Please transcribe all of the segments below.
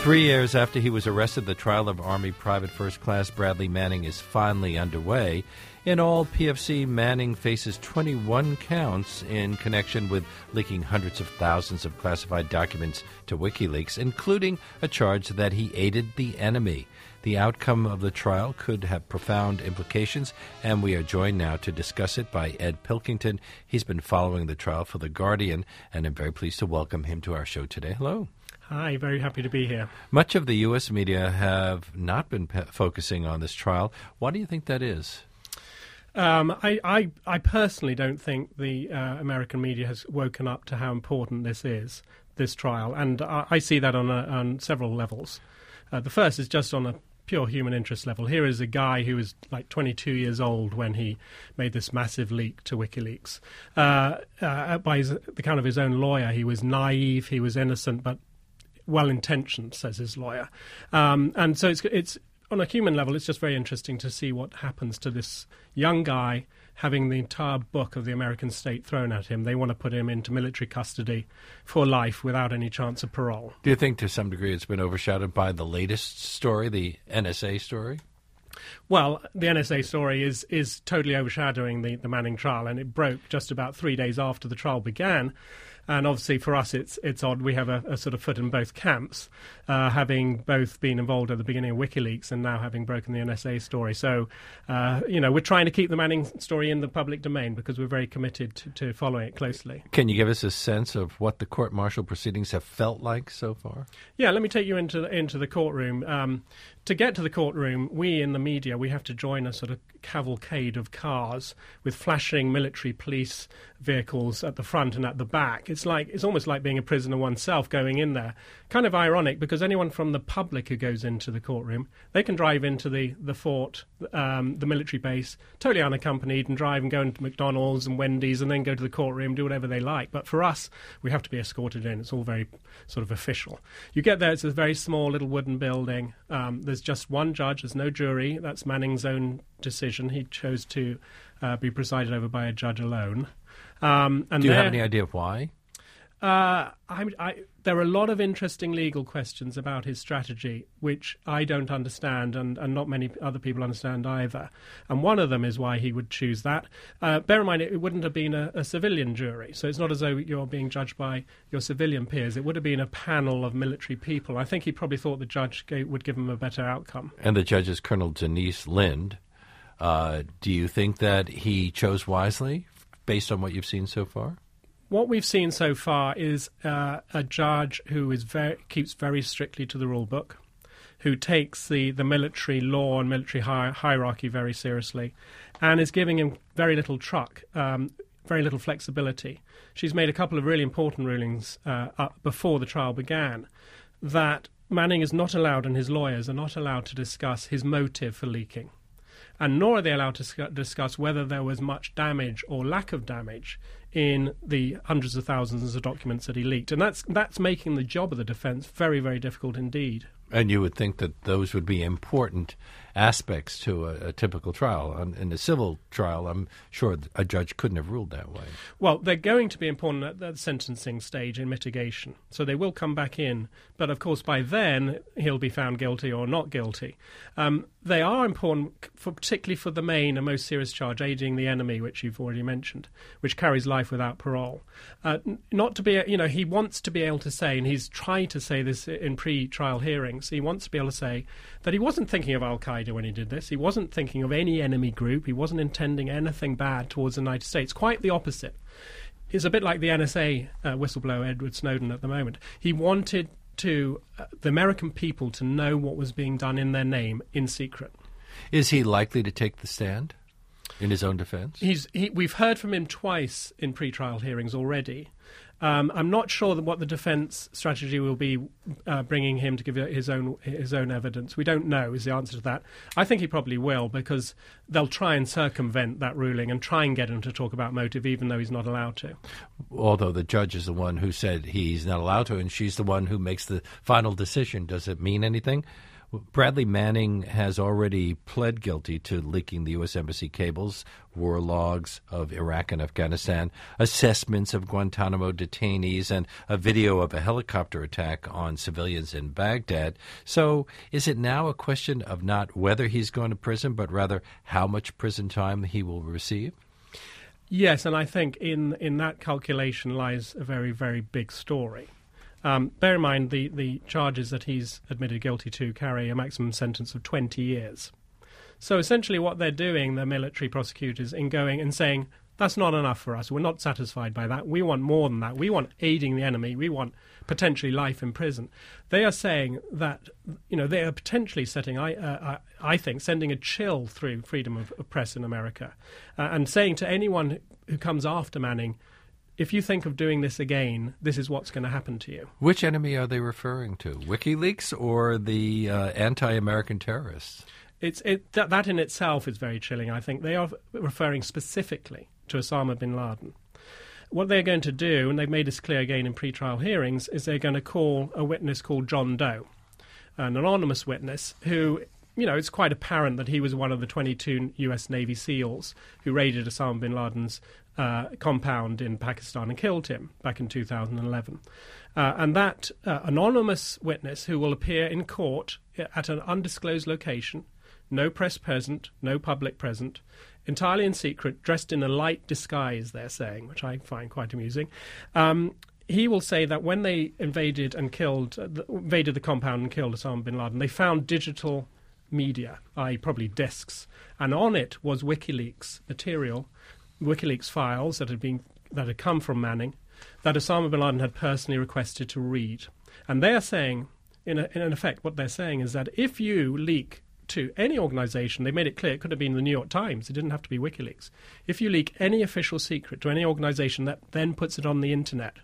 3 years after he was arrested, the trial of Army Private First Class Bradley Manning is finally underway. In all, PFC Manning faces 21 counts in connection with leaking hundreds of thousands of classified documents to WikiLeaks, including a charge that he aided the enemy. The outcome of the trial could have profound implications, and we are joined now to discuss it by Ed Pilkington. He's been following the trial for The Guardian, and I'm very pleased to welcome him to our show today. Hello. Hi, very happy to be here. Much of the U.S. media have not been focusing on this trial. Why do you think that is? I personally don't think the American media has woken up to how important this is, this trial, and I see that on several levels. The first is just on a pure human interest level. Here is a guy who was like 22 years old when he made this massive leak to WikiLeaks. By the count of his own lawyer, he was naive, he was innocent, but well-intentioned, says his lawyer. And so it's on a human level, it's just very interesting to see what happens to this young guy having the entire book of the American state thrown at him. They want to put him into military custody for life without any chance of parole. Do you think to some degree it's been overshadowed by the latest story, the NSA story? Well, the NSA story is totally overshadowing the Manning trial, and it broke just about 3 days after the trial began. And obviously for us it's odd. We have a sort of foot in both camps, having both been involved at the beginning of WikiLeaks and now having broken the NSA story. So, we're trying to keep the Manning story in the public domain because we're very committed to following it closely. Can you give us a sense of what the court-martial proceedings have felt like so far? Yeah, let me take you into the courtroom. To get to the courtroom, we in the media, we have to join a sort of cavalcade of cars with flashing military police vehicles at the front and at the back. It's almost like being a prisoner oneself going in there. Kind of ironic because anyone from the public who goes into the courtroom, they can drive into the fort, the military base, totally unaccompanied and drive and go into McDonald's and Wendy's and then go to the courtroom, do whatever they like. But for us, we have to be escorted in. It's all very sort of official. You get there, it's a very small little wooden building. There's just one judge, there's no jury. That's Manning's own decision. He chose to be presided over by a judge alone. And do you have any idea of why? There are a lot of interesting legal questions about his strategy, which I don't understand, and not many other people understand either. And one of them is why he would choose that. Bear in mind, it wouldn't have been a civilian jury, so it's not as though you're being judged by your civilian peers. It would have been a panel of military people. I think he probably thought the judge would give him a better outcome. And the judge is Colonel Denise Lind. Do you think that he chose wisely, based on what you've seen so far? What we've seen so far is a judge who keeps very strictly to the rule book, who takes the military law and military hierarchy very seriously, and is giving him very little very little flexibility. She's made a couple of really important rulings before the trial began, that Manning is not allowed and his lawyers are not allowed to discuss his motive for leaking. And nor are they allowed to discuss whether there was much damage or lack of damage in the hundreds of thousands of documents that he leaked. And that's making the job of the defense very, very difficult indeed. And you would think that those would be important aspects to a typical trial. In a civil trial, I'm sure a judge couldn't have ruled that way. Well, they're going to be important at the sentencing stage in mitigation. So they will come back in. But, of course, by then, he'll be found guilty or not guilty. They are important, particularly for the main and most serious charge, aiding the enemy, which you've already mentioned, which carries life without parole. Not to be, he wants to be able to say, and he's tried to say this in pre-trial hearings, he wants to be able to say that he wasn't thinking of Al-Qaeda when he did this. He wasn't thinking of any enemy group. He wasn't intending anything bad towards the United States. Quite the opposite. He's a bit like the NSA whistleblower Edward Snowden at the moment. He wanted the American people to know what was being done in their name in secret. Is he likely to take the stand in his own defense? We've heard from him twice in pre-trial hearings already. I'm not sure what the defence strategy will be, bringing him to give his own evidence. We don't know is the answer to that. I think he probably will, because they'll try and circumvent that ruling and try and get him to talk about motive, even though he's not allowed to. Although the judge is the one who said he's not allowed to, and she's the one who makes the final decision. Does it mean anything Bradley Manning has already pled guilty to leaking the U.S. Embassy cables, war logs of Iraq and Afghanistan, assessments of Guantanamo detainees, and a video of a helicopter attack on civilians in Baghdad. So is it now a question of not whether he's going to prison, but rather how much prison time he will receive? Yes, and I think in that calculation lies a very, very big story. Bear in mind, the charges that he's admitted guilty to carry a maximum sentence of 20 years. So essentially what they're doing, the military prosecutors, in going and saying, that's not enough for us. We're not satisfied by that. We want more than that. We want aiding the enemy. We want potentially life in prison. They are saying that, they are potentially setting, I think, sending a chill through freedom of press in America and saying to anyone who comes after Manning, if you think of doing this again, this is what's going to happen to you. Which enemy are they referring to? WikiLeaks or the anti-American terrorists? That in itself is very chilling, I think. They are referring specifically to Osama bin Laden. What they're going to do, and they've made this clear again in pre-trial hearings, is they're going to call a witness called John Doe, an anonymous witness who, it's quite apparent that he was one of the 22 U.S. Navy SEALs who raided Osama bin Laden's compound in Pakistan and killed him back in 2011. And that anonymous witness, who will appear in court at an undisclosed location, no press present, no public present, entirely in secret, dressed in a light disguise, they're saying, which I find quite amusing. He will say that when they invaded the compound and killed Osama bin Laden, they found digital media, i.e. probably discs, and on it was WikiLeaks material, WikiLeaks files that had come from Manning, that Osama bin Laden had personally requested to read. And they are saying, in effect, what they're saying is that if you leak to any organization, they made it clear it could have been the New York Times, it didn't have to be WikiLeaks. If you leak any official secret to any organization that then puts it on the internet,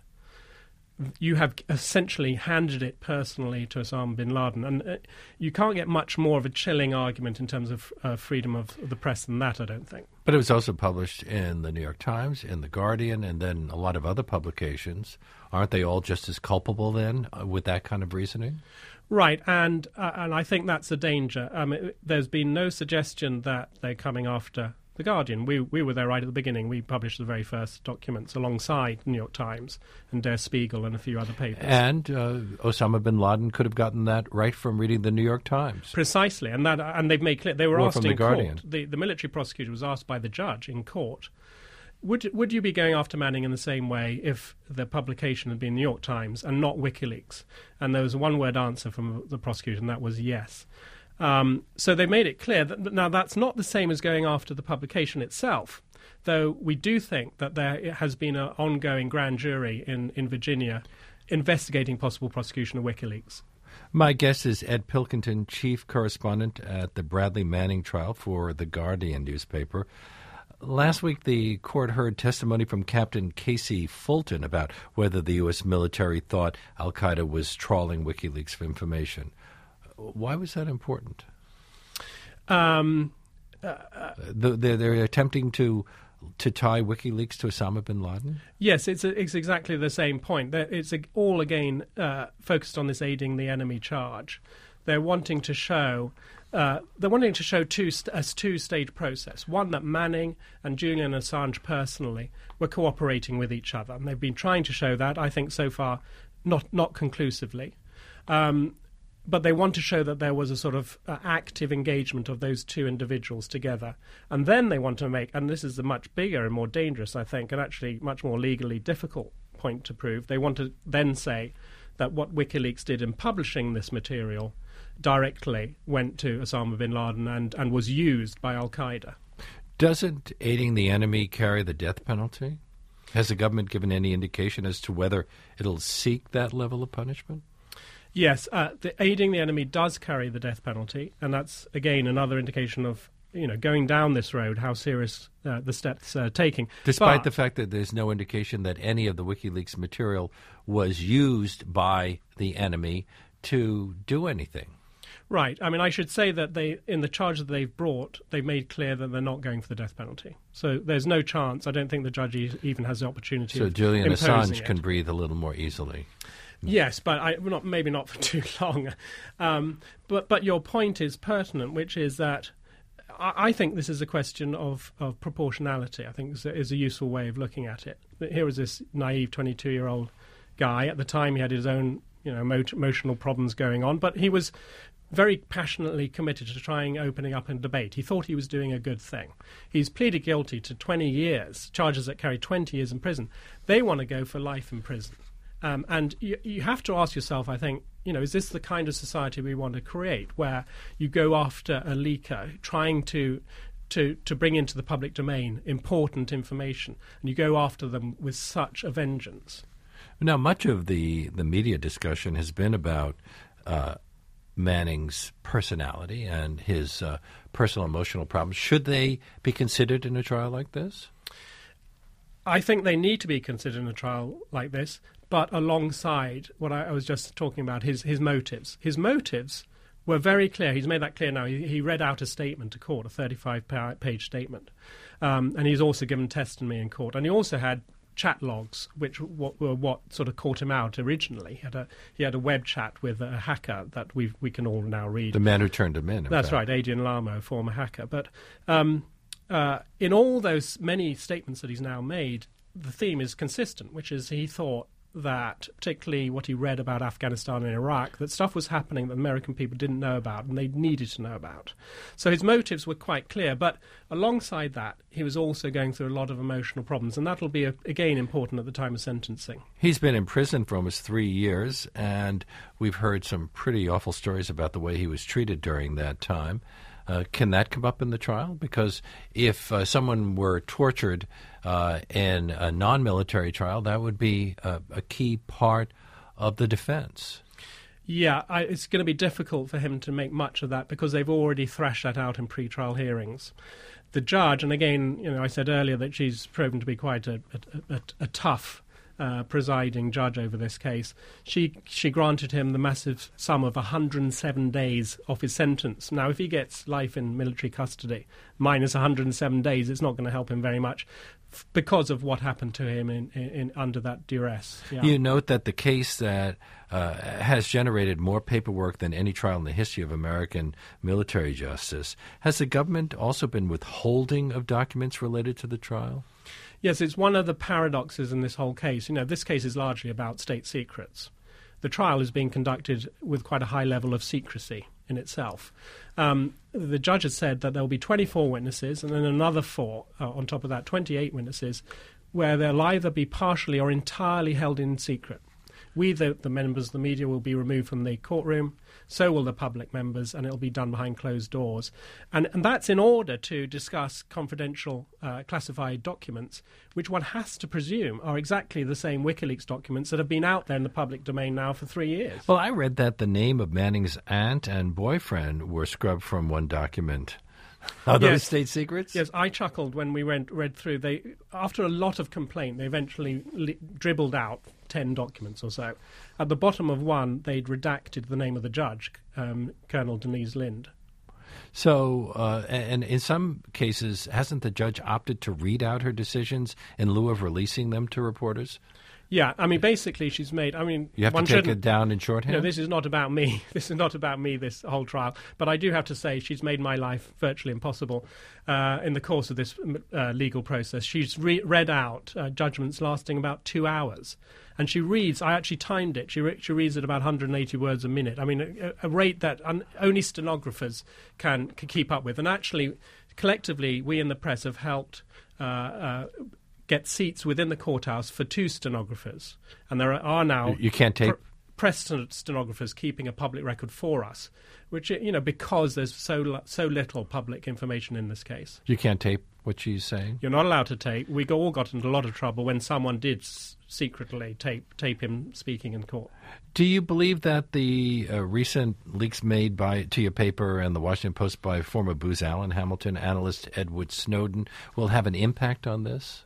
you have essentially handed it personally to Osama bin Laden. And you can't get much more of a chilling argument in terms of freedom of the press than that, I don't think. But it was also published in the New York Times, in The Guardian, and then a lot of other publications. Aren't they all just as culpable then with that kind of reasoning? Right, and I think that's a danger. There's been no suggestion that they're coming after The Guardian. We were there right at the beginning. We published the very first documents alongside the New York Times and Der Spiegel and a few other papers. And Osama bin Laden could have gotten that right from reading the New York Times. Precisely, and they've made clear. They were asked in court. The military prosecutor was asked by the judge in court, would you be going after Manning in the same way if the publication had been the New York Times and not WikiLeaks? And there was a one-word answer from the prosecutor, and that was yes. So they made it clear that now that's not the same as going after the publication itself, though we do think that there has been an ongoing grand jury in Virginia investigating possible prosecution of WikiLeaks. My guest is Ed Pilkington, chief correspondent at the Bradley Manning trial for The Guardian newspaper. Last week, the court heard testimony from Captain Casey Fulton about whether the U.S. military thought al-Qaeda was trawling WikiLeaks for information. Why was that important? They're attempting to tie WikiLeaks to Osama bin Laden? Yes, it's exactly the same point. It's all again focused on this aiding the enemy charge. They're wanting to show a two-stage process. One, that Manning and Julian Assange personally were cooperating with each other, and they've been trying to show that. I think so far, not conclusively. But they want to show that there was a sort of active engagement of those two individuals together. And then they want to make, and this is a much bigger and more dangerous, I think, and actually much more legally difficult point to prove, they want to then say that what WikiLeaks did in publishing this material directly went to Osama bin Laden and was used by al-Qaeda. Doesn't aiding the enemy carry the death penalty? Has the government given any indication as to whether it'll seek that level of punishment? Yes, the aiding the enemy does carry the death penalty, and that's, again, another indication of going down this road, how serious the steps are taking. Despite the fact that there's no indication that any of the WikiLeaks material was used by the enemy to do anything. Right. I mean, I should say that in the charge that they've brought, they've made clear that they're not going for the death penalty. So there's no chance. I don't think the judge even has the opportunity of imposing it. So Julian Assange can breathe a little more easily. Yes, but maybe not for too long. But your point is pertinent, which is that I think this is a question of proportionality. I think is a useful way of looking at it. Here was this naive 22-year-old guy. At the time, he had his own emotional problems going on, but he was very passionately committed to trying opening up a debate. He thought he was doing a good thing. He's pleaded guilty to 20 years, charges that carry 20 years in prison. They want to go for life in prison. And you have to ask yourself, I think, is this the kind of society we want to create, where you go after a leaker trying to bring into the public domain important information, and you go after them with such a vengeance? Now, much of the media discussion has been about Manning's personality and his personal emotional problems. Should they be considered in a trial like this? I think they need to be considered in a trial like this, but alongside what I was just talking about, his motives. His motives were very clear. He's made that clear now. He read out a statement to court, a 35-page statement, and he's also given testimony in court. And he also had chat logs, which were what sort of caught him out originally. He had a web chat with a hacker that we can all now read. The man who turned him in. That's right, Adrian Lamo, a former hacker. But in all those many statements that he's now made, the theme is consistent, which is he thought that, particularly what he read about Afghanistan and Iraq, that stuff was happening that American people didn't know about and they needed to know about. So his motives were quite clear, but alongside that, he was also going through a lot of emotional problems, and that'll be, again, important at the time of sentencing. He's been in prison for almost 3 years, and we've heard some pretty awful stories about the way he was treated during that time. Can that come up in the trial? Because if someone were tortured in a non-military trial, that would be a key part of the defense. Yeah, it's going to be difficult for him to make much of that because they've already thrashed that out in pre-trial hearings. The judge, and again, I said earlier that she's proven to be quite a tough presiding judge over this case, she granted him the massive sum of 107 days off his sentence. Now, if he gets life in military custody minus 107 days, it's not going to help him very much because of what happened to him in under that duress. Yeah. You note that the case that has generated more paperwork than any trial in the history of American military justice. Has the government also been withholding of documents related to the trial? Yes, it's one of the paradoxes in this whole case. This case is largely about state secrets. The trial is being conducted with quite a high level of secrecy in itself. The judge has said that there will be 24 witnesses and then another 4, on top of that, 28 witnesses, where they'll either be partially or entirely held in secret. We, the members of the media, will be removed from the courtroom, so will the public members, and it'll be done behind closed doors. And that's in order to discuss confidential classified documents, which one has to presume are exactly the same WikiLeaks documents that have been out there in the public domain now for 3 years. Well, I read that the name of Manning's aunt and boyfriend were scrubbed from one document. Are those state secrets? Yes, I chuckled when we read through. After a lot of complaint, they eventually dribbled out 10 documents or so. At the bottom of one, they'd redacted the name of the judge, Colonel Denise Lind. So, and in some cases, hasn't the judge opted to read out her decisions in lieu of releasing them to reporters? Yeah, basically she's made... you have to take it down in shorthand? This is not about me. This is not about me, this whole trial. But I do have to say she's made my life virtually impossible in the course of this legal process. She's read out judgments lasting about 2 hours. And she reads, I actually timed it, she reads at about 180 words a minute. A rate that only stenographers can keep up with. And actually, collectively, we in the press have helped... get seats within the courthouse for 2 stenographers, and there are now you can't tape press stenographers keeping a public record for us, which because there's so little public information in this case. You can't tape what she's saying. You're not allowed to tape. We all got into a lot of trouble when someone did secretly tape him speaking in court. Do you believe that the recent leaks made to your paper and the Washington Post by former Booz Allen Hamilton analyst Edward Snowden will have an impact on this?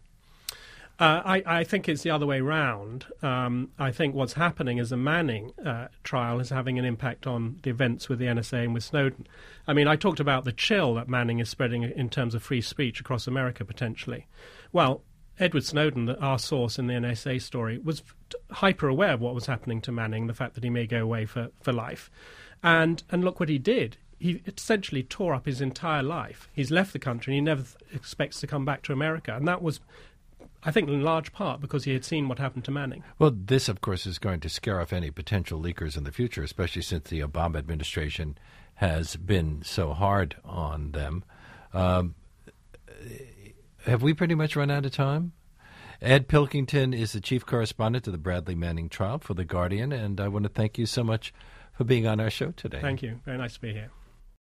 I think it's the other way round. I think what's happening is the Manning trial is having an impact on the events with the NSA and with Snowden. I talked about the chill that Manning is spreading in terms of free speech across America, potentially. Well, Edward Snowden, our source in the NSA story, was hyper aware of what was happening to Manning, the fact that he may go away for life. And look what he did. He essentially tore up his entire life. He's left the country and he never expects to come back to America. And that was, I think, in large part because he had seen what happened to Manning. Well, this, of course, is going to scare off any potential leakers in the future, especially since the Obama administration has been so hard on them. Have we pretty much run out of time? Ed Pilkington is the chief correspondent to the Bradley Manning trial for The Guardian, and I want to thank you so much for being on our show today. Thank you. Very nice to be here.